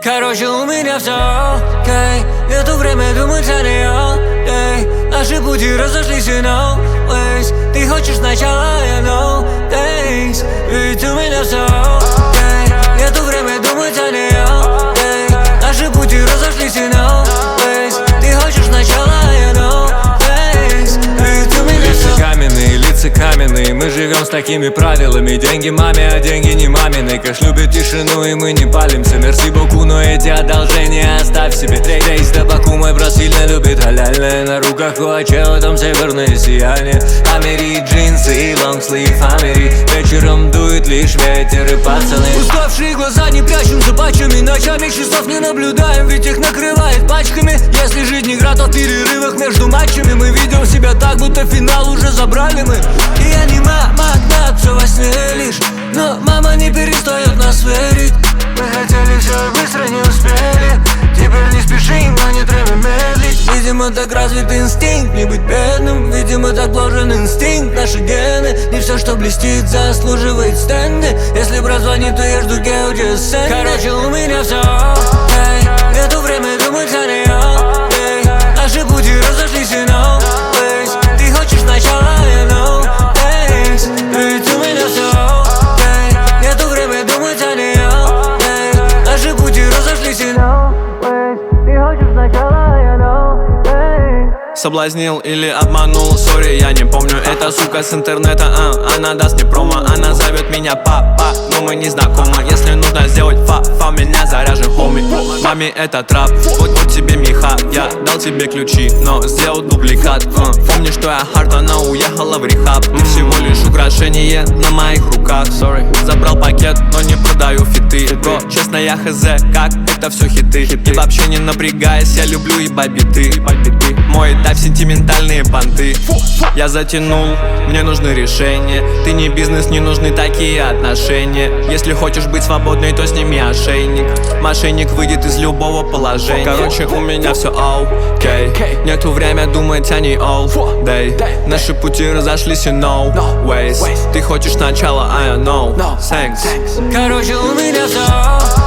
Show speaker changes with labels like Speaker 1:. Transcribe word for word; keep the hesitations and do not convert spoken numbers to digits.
Speaker 1: Короче, у меня все окей. Нету время думать о нее. Наши пути разошлись, you know ways. Ты хочешь сначала, я know days. Ведь у меня все окей. Нету время думать о нее. Наши пути разошлись, you know ways. Ты хочешь сначала, я know days. Ведь у меня все
Speaker 2: каменные, лица каменные. Мы живем с такими правилами. Деньги маме, а деньги не мамины. Кэш любит тишину, и мы не палимся. Мерси боку, но эти одолжения оставь себе. Рейс табаку мой брат сильно любит халяльное. На руках у Ачео там северное сияние. Амери, джинсы и лонгслив Амери. Вечером дует лишь ветер и пацаны.
Speaker 1: Уставшие глаза не прячем за патчами. Ночами часов не наблюдаем, ведь их накрывает пачками. Если жизнь игра, то в перерывах между матчами мы ведем себя так, будто финал уже забрали мы. И я не магнат, все во сне лишь. Но мама не перестает нас верить. Мы хотели все и быстро не успели. Теперь не спешим, но не время медлить. Видимо, так развит инстинкт не быть бедным. Видимо, так вложен инстинкт, наши гены. Не все, что блестит, заслуживает стенды. Если брат звонит, то я жду гео сцены. Короче, у меня все окей. Нету время думать о нее. Наши пути разошлись, you know ways. Ты хочешь сначала, я know days. Ведь у меня все окей. Нету время думать о нее. Наши пути разошлись, you know ways. Ты хочешь сначала, я know days.
Speaker 3: Соблазнил или обманул, сори, я не помню. Эта сука с интернета, а, она даст мне промо. Она зовет меня папа, но мы не знакомы. Если нужно сделать фа-фа, меня заряжен хоми. Маме это трап, вот, вот тебе меха. Я дал тебе ключи, но сделал дубликат. а. Помни, что я хард, она уехала в рехаб. Ты всего лишь украшение на моих руках. Sorry. Забрал пакет, но не продаю фиты. Бро, честно, я хз, как это все хиты. И вообще не напрягаясь, я люблю ебать биты. Мой этап сентиментальные понты. Я затянул, мне нужны решения. Ты не бизнес, не нужны такие отношения. Если хочешь быть свободной, то сними ошейник. Мошенник выйдет из любого положения. Короче, у меня все окей. Нету время думать о ней all day. Наши пути разошлись, you know ways. Ты хочешь сначала, I know thanks.
Speaker 1: Короче, у меня все